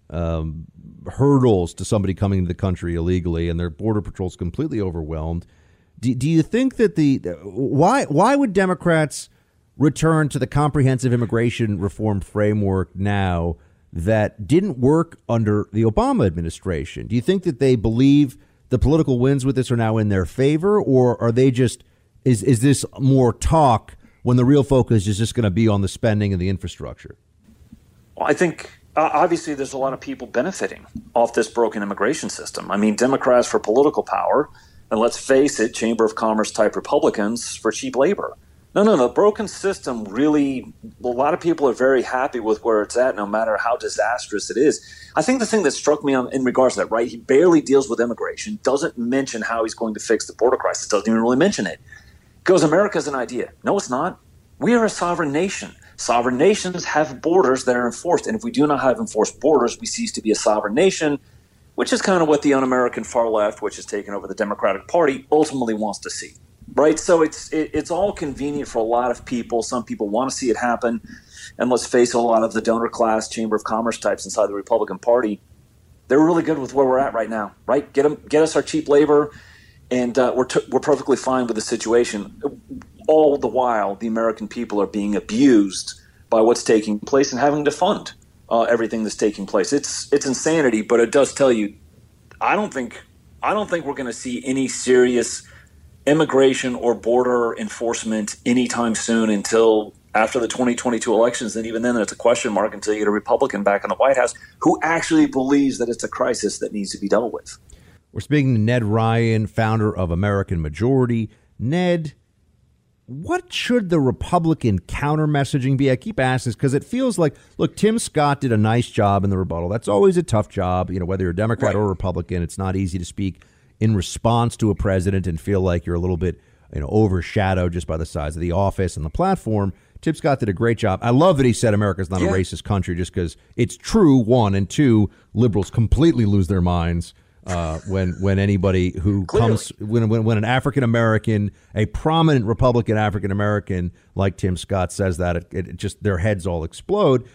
hurdles to somebody coming to the country illegally, and their border patrol is completely overwhelmed. Do you think that why would Democrats return to the comprehensive immigration reform framework now that didn't work under the Obama administration? Do you think that they believe the political winds with this are now in their favor, or are they just is this more talk when the real focus is just going to be on the spending and the infrastructure? Well, I think obviously there's a lot of people benefiting off this broken immigration system. I mean, Democrats for political power, and let's face it, Chamber of Commerce type Republicans for cheap labor. No. The broken system really, a lot of people are very happy with where it's at, no matter how disastrous it is. I think the thing that struck me in regards to that, right, he barely deals with immigration, doesn't mention how he's going to fix the border crisis, doesn't even really mention it. Goes, America's an idea. No, it's not. We are a sovereign nation. Sovereign nations have borders that are enforced, and if we do not have enforced borders, we cease to be a sovereign nation, which is kind of what the un-American far left, which has taken over the Democratic Party, ultimately wants to see. Right, so it's all convenient for a lot of people. Some people want to see it happen, and let's face it, a lot of the donor class, Chamber of Commerce types inside the Republican Party, they're really good with where we're at right now. Right, get us our cheap labor, and we're perfectly fine with the situation. All the while, the American people are being abused by what's taking place and having to fund everything that's taking place. It's insanity, but it does tell you, I don't think we're going to see any serious immigration or border enforcement anytime soon until after the 2022 elections. And even then, it's a question mark until you get a Republican back in the White House who actually believes that it's a crisis that needs to be dealt with. We're speaking to Ned Ryan, founder of American Majority. Ned, what should the Republican counter messaging be? I keep asking this because it feels like, look, Tim Scott did a nice job in the rebuttal. That's always a tough job. You know, whether you're a Democrat or Republican, it's not easy to speak in response to a president and feel like you're a little bit, overshadowed just by the size of the office and the platform. Tim Scott did a great job. I love that he said America's not a racist country, just because it's true, one, and two, liberals completely lose their minds when anybody who comes, when an African-American, a prominent Republican African-American like Tim Scott says that, it just, their heads all explode.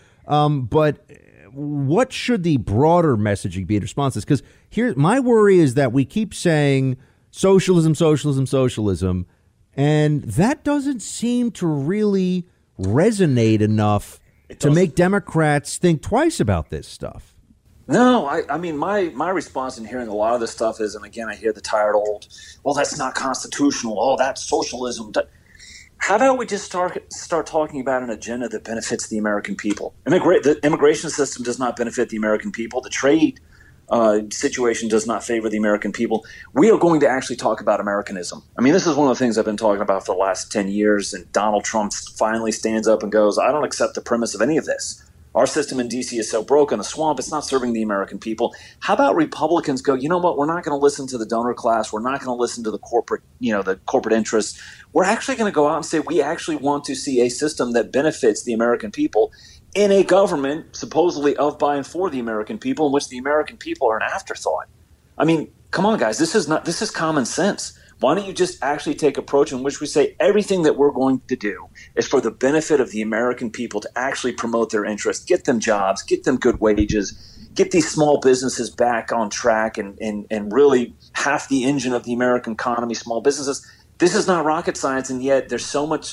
But what should the broader messaging be in response to this? Because here, my worry is that we keep saying socialism, socialism, socialism, and that doesn't seem to really resonate enough to make Democrats think twice about this stuff. No, I mean, my response in hearing a lot of this stuff is, and again, I hear the tired old, well, that's not constitutional. Oh, that's socialism. How about we just start talking about an agenda that benefits the American people? The immigration system does not benefit the American people. The trade situation does not favor the American people. We are going to actually talk about Americanism. I mean, this is one of the things I've been talking about for the last 10 years, and Donald Trump finally stands up and goes, I don't accept the premise of any of this. Our system in D.C. is so broken, a swamp, it's not serving the American people. How about Republicans go, you know what, we're not going to listen to the donor class. We're not going to listen to the corporate interests. We're actually going to go out and say we actually want to see a system that benefits the American people in a government supposedly of, by, and for the American people, in which the American people are an afterthought. I mean, come on, guys, this is common sense. Why don't you just actually take an approach in which we say everything that we're going to do is for the benefit of the American people to actually promote their interests, get them jobs, get them good wages, get these small businesses back on track and really half the engine of the American economy, small businesses. This is not rocket science, and yet there's so much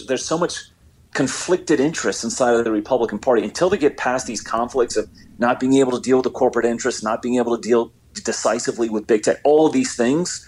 conflicted interest inside of the Republican Party. Until they get past these conflicts of not being able to deal with the corporate interests, not being able to deal decisively with big tech, all of these things,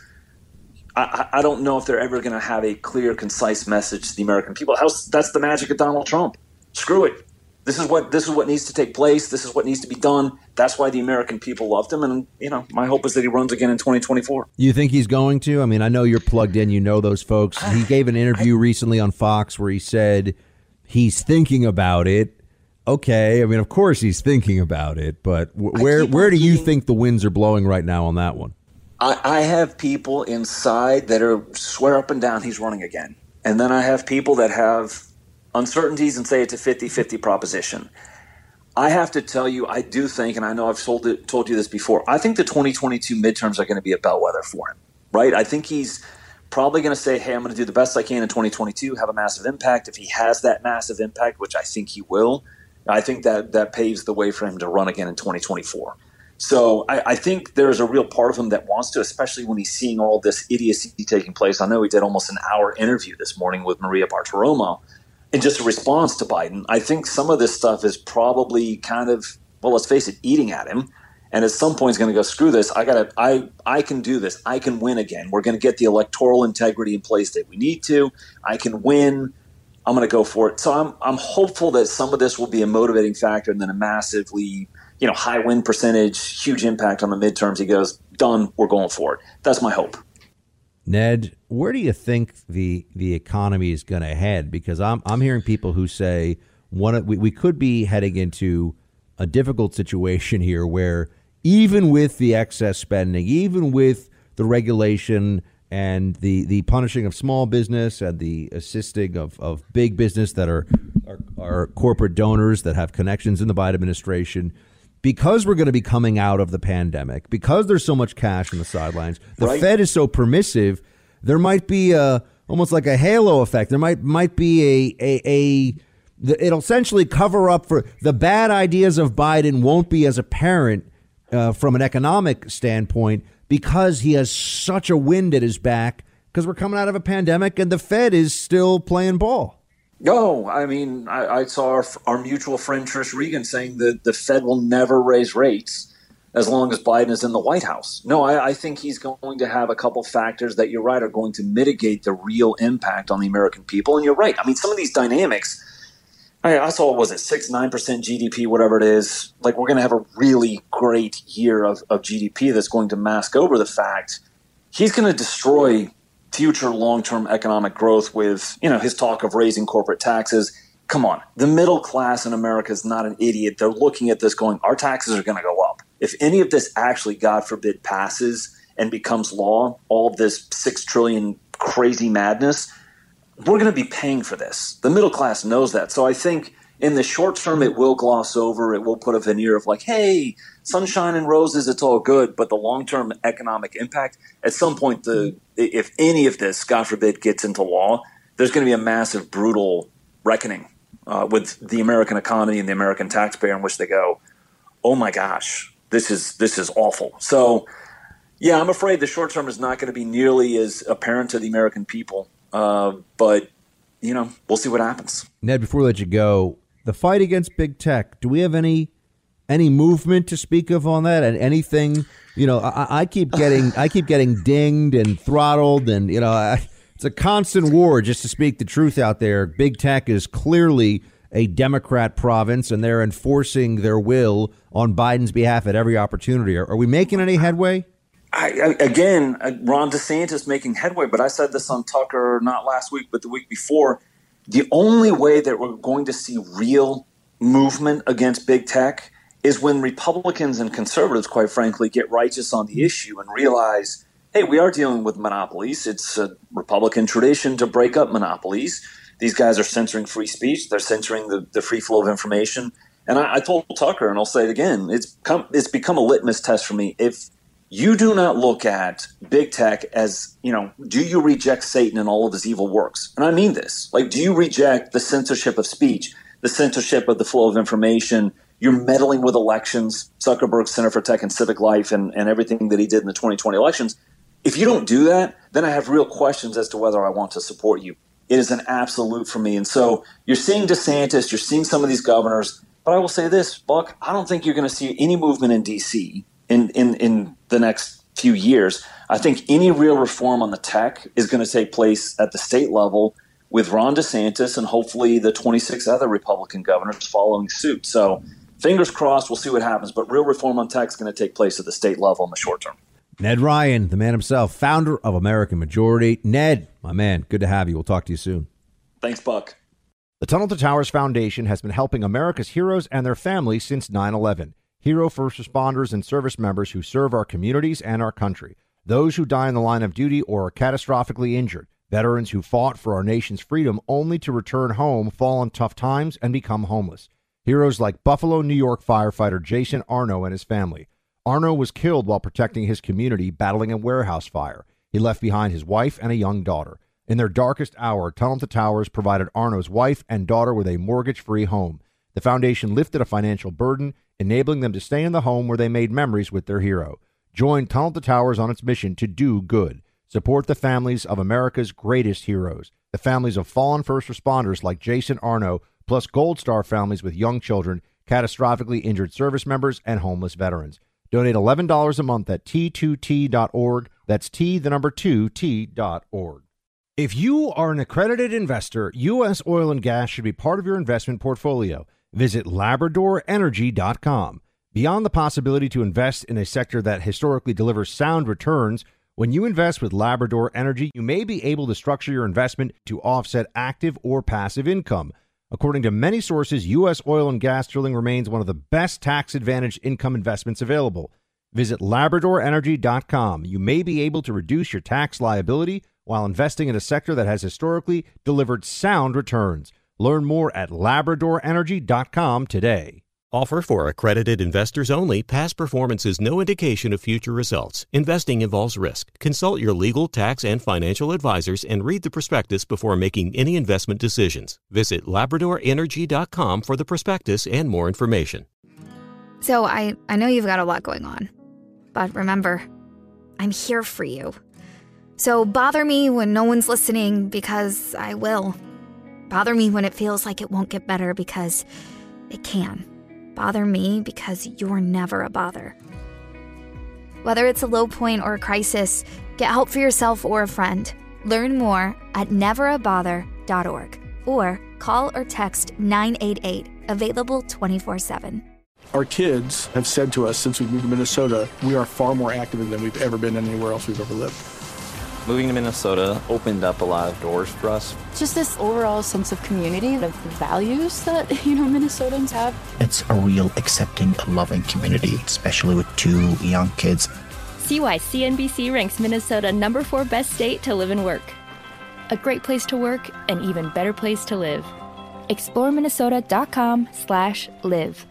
I don't know if they're ever going to have a clear, concise message to the American people. That's the magic of Donald Trump. Screw it. This is what needs to take place. This is what needs to be done. That's why the American people loved him. And, my hope is that he runs again in 2024. You think he's going to? I mean, I know you're plugged in. You know those folks. He gave an interview recently on Fox where he said he's thinking about it. Okay. I mean, of course he's thinking about it. But where do you think the winds are blowing right now on that one? I have people inside that swear up and down he's running again. And then I have people that have uncertainties and say it's a 50-50 proposition. I have to tell you, I do think, and I know I've told you this before, I think the 2022 midterms are going to be a bellwether for him, right? I think he's probably going to say, hey, I'm going to do the best I can in 2022, have a massive impact. If he has that massive impact, which I think he will, I think that paves the way for him to run again in 2024. So I think there's a real part of him that wants to, especially when he's seeing all this idiocy taking place. I know he did almost an hour interview this morning with Maria Bartiromo in just a response to Biden. I think some of this stuff is probably kind of, well, let's face it, eating at him. And at some point he's going to go, screw this. I can do this. I can win again. We're going to get the electoral integrity in place that we need to. I can win. I'm going to go for it. So I'm hopeful that some of this will be a motivating factor, and then a massively high win percentage, huge impact on the midterms. He goes, done, we're going for it. That's my hope. Ned, where do you think the economy is going to head? Because I'm hearing people who say we could be heading into a difficult situation here where even with the excess spending, even with the regulation and the punishing of small business and the assisting of big business that are corporate donors that have connections in the Biden administration, because we're going to be coming out of the pandemic, because there's so much cash on the sidelines, the Fed is so permissive, there might be almost like a halo effect. There might be it'll essentially cover up for the bad ideas of Biden won't be as apparent from an economic standpoint because he has such a wind at his back because we're coming out of a pandemic and the Fed is still playing ball. No, I mean, I saw our mutual friend Trish Regan saying that the Fed will never raise rates as long as Biden is in the White House. No, I think he's going to have a couple factors that you're right are going to mitigate the real impact on the American people. And you're right. I mean, some of these dynamics, I saw, was it 6-9% GDP, whatever it is. Like, we're going to have a really great year of GDP that's going to mask over the fact he's going to destroy future long-term economic growth with, his talk of raising corporate taxes. Come on. The middle class in America is not an idiot. They're looking at this going, our taxes are going to go up. If any of this actually, God forbid, passes and becomes law, all of this $6 trillion crazy madness, we're going to be paying for this. The middle class knows that. So I think in the short term, it will gloss over. It will put a veneer of like, hey, sunshine and roses, it's all good. But the long-term economic impact, at some point, if any of this, God forbid, gets into law, there's going to be a massive, brutal reckoning with the American economy and the American taxpayer, in which they go, oh my gosh, this is awful. So, yeah, I'm afraid the short term is not going to be nearly as apparent to the American people. But, we'll see what happens. Ned, before we let you go, the fight against big tech, do we have any movement to speak of on that? And anything, I keep getting dinged and throttled and, it's a constant war, just to speak the truth out there. Big tech is clearly a Democrat province and they're enforcing their will on Biden's behalf at every opportunity. Are we making any headway? Again, Ron DeSantis making headway, but I said this on Tucker not last week, but the week before. The only way that we're going to see real movement against big tech is when Republicans and conservatives, quite frankly, get righteous on the issue and realize, hey, we are dealing with monopolies. It's a Republican tradition to break up monopolies. These guys are censoring free speech. They're censoring the free flow of information. And I told Tucker, and I'll say it again, it's become a litmus test for me. If you do not look at big tech as, do you reject Satan and all of his evil works? And I mean this. Like, do you reject the censorship of speech, the censorship of the flow of information? You're meddling with elections, Zuckerberg's Center for Tech and Civic Life and everything that he did in the 2020 elections. If you don't do that, then I have real questions as to whether I want to support you. It is an absolute for me. And so you're seeing DeSantis, you're seeing some of these governors. But I will say this, Buck, I don't think you're going to see any movement in D.C. in the next few years. I think any real reform on the tech is going to take place at the state level with Ron DeSantis and hopefully the 26 other Republican governors following suit. So fingers crossed, we'll see what happens. But real reform on tech is going to take place at the state level in the short term. Ned Ryan, the man himself, founder of American Majority. Ned, my man, good to have you. We'll talk to you soon. Thanks, Buck. The Tunnel to Towers Foundation has been helping America's heroes and their families since 9/11. Hero first responders and service members who serve our communities and our country. Those who die in the line of duty or are catastrophically injured. Veterans who fought for our nation's freedom only to return home, fall on tough times, and become homeless. Heroes like Buffalo, New York firefighter Jason Arno and his family. Arno was killed while protecting his community battling a warehouse fire. He left behind his wife and a young daughter. In their darkest hour, Tunnel to Towers provided Arno's wife and daughter with a mortgage-free home. The foundation lifted a financial burden, enabling them to stay in the home where they made memories with their hero. Join Tunnel to Towers on its mission to do good. Support the families of America's greatest heroes, the families of fallen first responders like Jason Arno, plus Gold Star families with young children, catastrophically injured service members, and homeless veterans. Donate $11 a month at T2T.org. That's T2T.org. If you are an accredited investor, U.S. oil and gas should be part of your investment portfolio. Visit LabradorEnergy.com. Beyond the possibility to invest in a sector that historically delivers sound returns, When you invest with Labrador Energy, you may be able to structure your investment to offset active or passive income. According to many sources, U.S. oil and gas drilling remains one of the best tax-advantaged income investments available. Visit LabradorEnergy.com. You may be able to reduce your tax liability while investing in a sector that has historically delivered sound returns. Learn more at LabradorEnergy.com today. Offer for accredited investors only. Past performance is no indication of future results. Investing involves risk. Consult your legal, tax, and financial advisors and read the prospectus before making any investment decisions. Visit LabradorEnergy.com for the prospectus and more information. So I know you've got a lot going on, but remember, I'm here for you. So bother me when no one's listening, because I will. Bother me when it feels like it won't get better, because it can. Bother me because you're never a bother. Whether it's a low point or a crisis, get help for yourself or a friend. Learn more at neverabother.org or call or text 988, available 24/7. Our kids have said to us since we moved to Minnesota, we are far more active than we've ever been anywhere else we've ever lived. Moving to Minnesota opened up a lot of doors for us. Just this overall sense of community, of the values that, Minnesotans have. It's a real accepting, loving community, especially with 2 young kids. See why CNBC ranks Minnesota number 4 best state to live and work. A great place to work, an even better place to live. ExploreMinnesota.com/live.